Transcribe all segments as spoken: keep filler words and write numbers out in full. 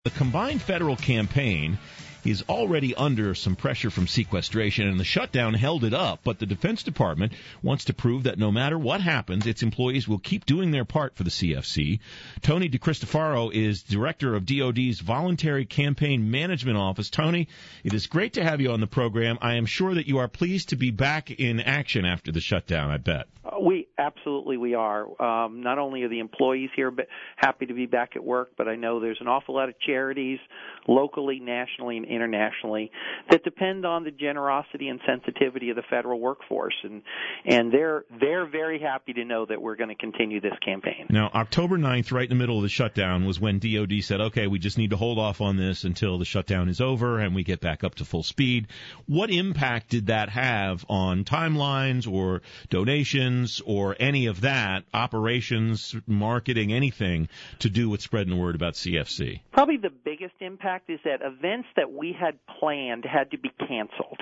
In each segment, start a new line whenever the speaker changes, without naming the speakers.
The combined federal campaign is already under some pressure from sequestration, and the shutdown held it up. But the Defense Department wants to prove that no matter what happens, its employees will keep doing their part for the C F C. Tony DeCristofaro is director of D O D's Voluntary Campaign Management Office. Tony, it is great to have you on the program. I am sure that you are pleased to be back in action after the shutdown, I bet.
Uh, we absolutely we are. Um, not only are the employees here but happy to be back at work, but I know there's an awful lot of charities locally, nationally, and internationally that depend on the generosity and sensitivity of the federal workforce, and and they're they're very happy to know that we're going to continue this campaign.
Now, October ninth, right in the middle of the shutdown, was when D O D said, okay, we just need to hold off on this until the shutdown is over and we get back up to full speed. What impact did that have on timelines or donations or any of that, operations, marketing, anything to do with spreading the word about C F C?
Probably the biggest impact is that events that we had planned had to be canceled.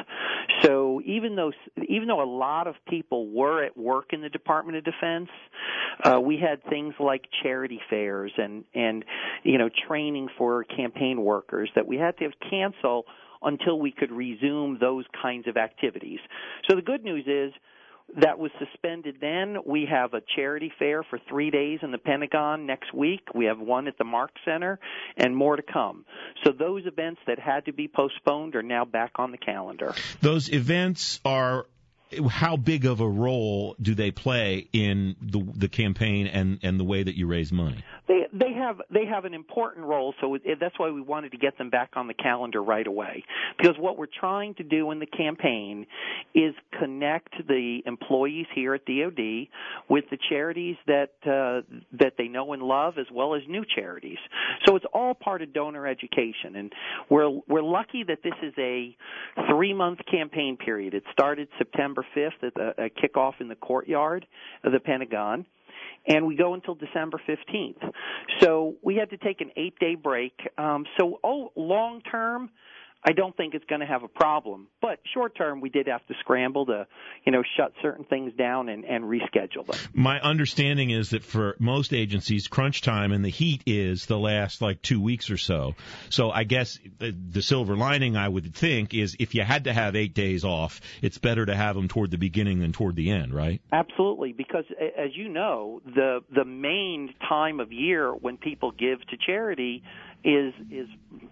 So even though even though a lot of people were at work in the Department of Defense, uh, we had things like charity fairs and and you know training for campaign workers that we had to cancel until we could resume those kinds of activities. So the good news is that was suspended then. We have a charity fair for three days in the Pentagon next week. We have one at the Mark Center and more to come. So those events that had to be postponed are now back on the calendar.
Those events are, how big of a role do they play in the the campaign and, and the way that you raise money?
They they have they have an important role, so it, that's why we wanted to get them back on the calendar right away. Because what we're trying to do in the campaign is connect the employees here at D O D with the charities that uh, that they know and love, as well as new charities. So it's all part of donor education, and we're we're lucky that this is a three-month campaign period. It started September fifth at a, a kickoff in the courtyard of the Pentagon, and we go until December fifteenth. So we had to take an eight-day break. Um, so oh, long-term, I don't think it's going to have a problem. But short-term, we did have to scramble to, you know, shut certain things down and, and reschedule them.
My understanding is that for most agencies, crunch time and the heat is the last, like, two weeks or so. So I guess the, the silver lining, I would think, is if you had to have eight days off, it's better to have them toward the beginning than toward the end, right?
Absolutely, because as you know, the the main time of year when people give to charity is is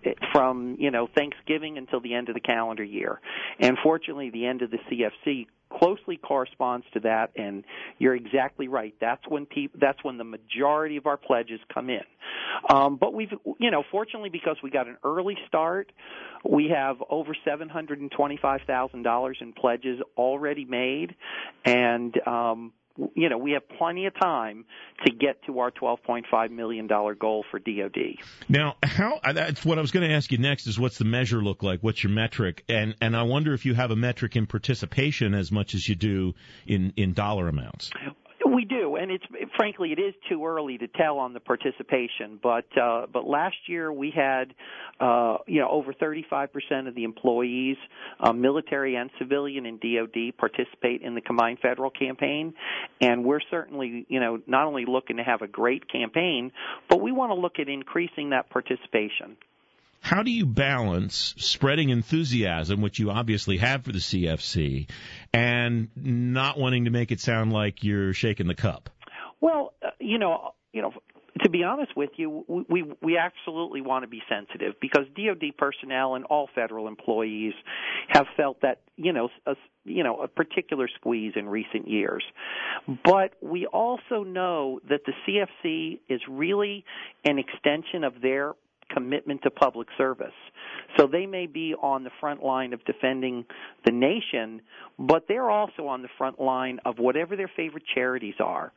from, you know, Thanksgiving until the end of the calendar year. And fortunately, the end of the C F C closely corresponds to that, and you're exactly right. That's when people, that's when the majority of our pledges come in. Um, but we've, you know, fortunately, because we got an early start, we have over seven hundred twenty-five thousand dollars in pledges already made, and um, you know, we have plenty of time to get to our twelve point five million dollars goal for D O D.
Now, how that's what I was going to ask you next is what's the measure look like? What's your metric? And and I wonder if you have a metric in participation as much as you do in, in dollar amounts.
We do, and it's frankly it is too early to tell on the participation. But uh, but last year we had uh, you know over thirty-five percent of the employees, uh, military and civilian in D O D, participate in the combined federal campaign, and we're certainly you know not only looking to have a great campaign, but we want to look at increasing that participation.
How do you balance spreading enthusiasm, which you obviously have for the C F C, and not wanting to make it sound like you're shaking the cup?
Well, uh, you know, you know, to be honest with you, we, we we absolutely want to be sensitive because D O D personnel and all federal employees have felt that you know a, you know a particular squeeze in recent years. But we also know that the C F C is really an extension of their commitment to public service. So they may be on the front line of defending the nation, but they're also on the front line of whatever their favorite charities are.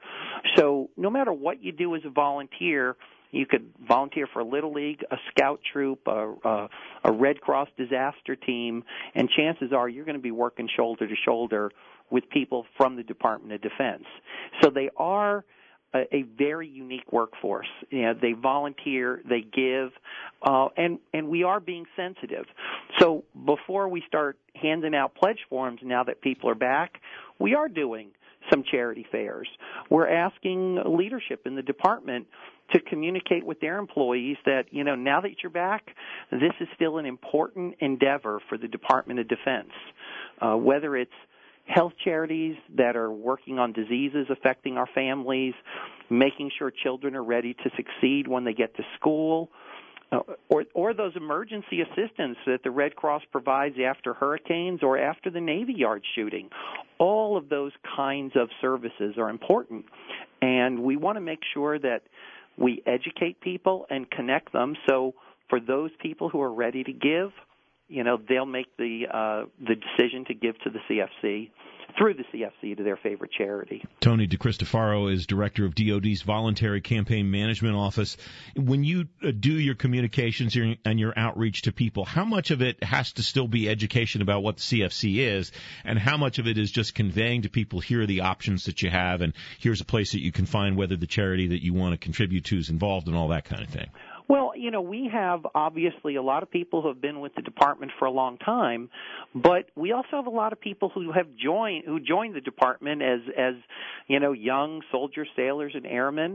So no matter what you do as a volunteer, you could volunteer for a Little League, a scout troop, a, a, a Red Cross disaster team, and chances are you're going to be working shoulder to shoulder with people from the Department of Defense. So they are A, a very unique workforce. You know, they volunteer, they give, uh, and and we are being sensitive. So before we start handing out pledge forms, now that people are back, we are doing some charity fairs. We're asking leadership in the department to communicate with their employees that, you know, now that you're back, this is still an important endeavor for the Department of Defense. Uh, whether it's health charities that are working on diseases affecting our families, making sure children are ready to succeed when they get to school, uh, or, or those emergency assistance that the Red Cross provides after hurricanes or after the Navy Yard shooting. All of those kinds of services are important, and we want to make sure that we educate people and connect them so for those people who are ready to give, you know, they'll make the uh, the decision to give to the C F C, through the C F C, to their favorite charity.
Tony DeCristofaro is director of D O D's Voluntary Campaign Management Office. When you uh, do your communications and your outreach to people, how much of it has to still be education about what the C F C is, and how much of it is just conveying to people, here are the options that you have, and here's a place that you can find whether the charity that you want to contribute to is involved, and all that kind of thing?
Well, you know, we have obviously a lot of people who have been with the department for a long time, but we also have a lot of people who have joined who joined the department as as you know, young soldiers, sailors, and airmen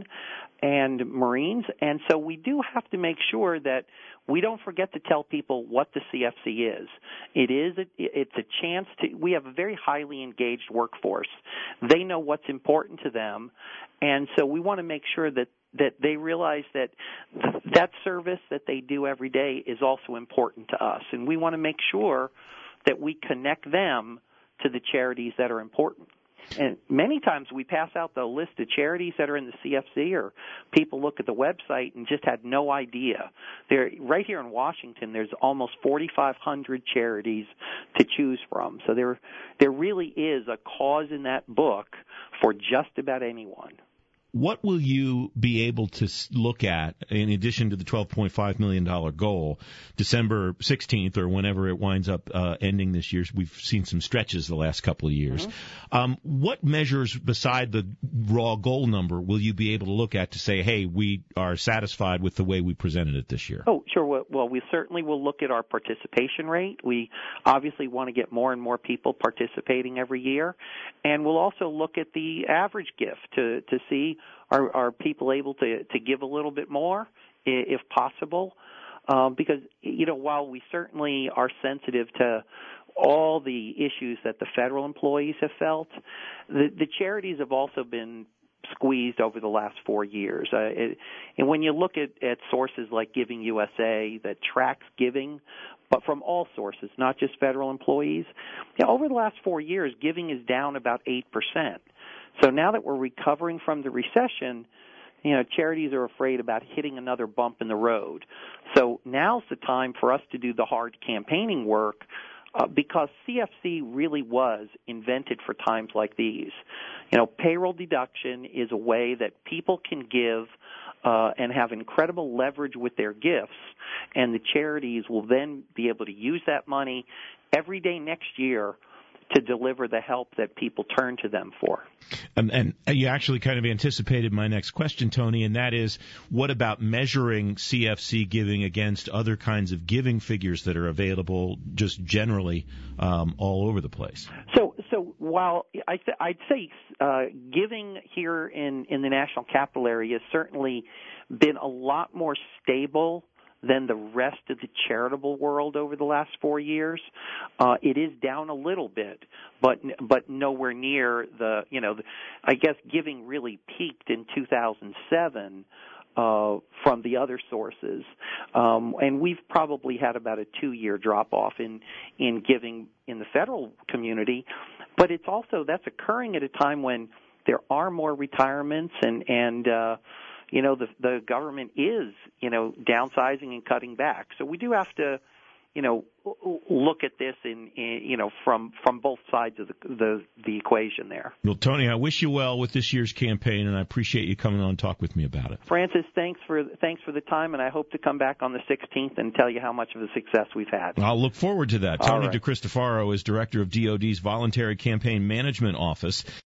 and Marines, and so we do have to make sure that we don't forget to tell people what the C F C is. It is a, it's a chance to. We have a very highly engaged workforce. They know what's important to them, and so we want to make sure that that they realize that that service that they do every day is also important to us. And we want to make sure that we connect them to the charities that are important. And many times we pass out the list of charities that are in the C F C, or people look at the website and just had no idea. There, right here in Washington, there's almost forty-five hundred charities to choose from. So there, there really is a cause in that book for just about anyone.
What will you be able to look at, in addition to the twelve point five million dollars goal, December sixteenth or whenever it winds up uh, ending this year? We've seen some stretches the last couple of years. Mm-hmm. Um, what measures beside the raw goal number will you be able to look at to say, hey, we are satisfied with the way we presented it this year?
Oh, sure. Well, we certainly will look at our participation rate. We obviously want to get more and more people participating every year. And we'll also look at the average gift to, to see Are, are people able to, to give a little bit more, if possible? Um, because, you know, while we certainly are sensitive to all the issues that the federal employees have felt, the, the charities have also been squeezed over the last four years. Uh, it, and when you look at, at sources like Giving U S A that tracks giving, but from all sources, not just federal employees, you know, over the last four years, giving is down about eight percent. So now that we're recovering from the recession, you know, charities are afraid about hitting another bump in the road. So now's the time for us to do the hard campaigning work, uh, because C F C really was invented for times like these. You know, payroll deduction is a way that people can give uh, and have incredible leverage with their gifts, and the charities will then be able to use that money every day next year to deliver the help that people turn to them for.
Um, and you actually kind of anticipated my next question, Tony, and that is, what about measuring C F C giving against other kinds of giving figures that are available just generally um, all over the place?
So, so while I th- I'd say uh, giving here in, in the National Capital Area has certainly been a lot more stable than the rest of the charitable world over the last four years. Uh, it is down a little bit, but but nowhere near the, you know, the, I guess giving really peaked in two thousand seven uh, from the other sources. Um, and we've probably had about a two-year drop-off in, in giving in the federal community. But it's also, that's occurring at a time when there are more retirements and, and uh, you know, the the government is, you know, downsizing and cutting back. So we do have to, you know, look at this in, in you know, from, from both sides of the, the the equation there.
Well, Tony, I wish you well with this year's campaign, and I appreciate you coming on and talk with me about it.
Francis, thanks for thanks for the time, and I hope to come back on the sixteenth and tell you how much of a success we've had.
I'll look forward to that. Tony
right.
DeCristofaro is director of D O D's Voluntary Campaign Management Office.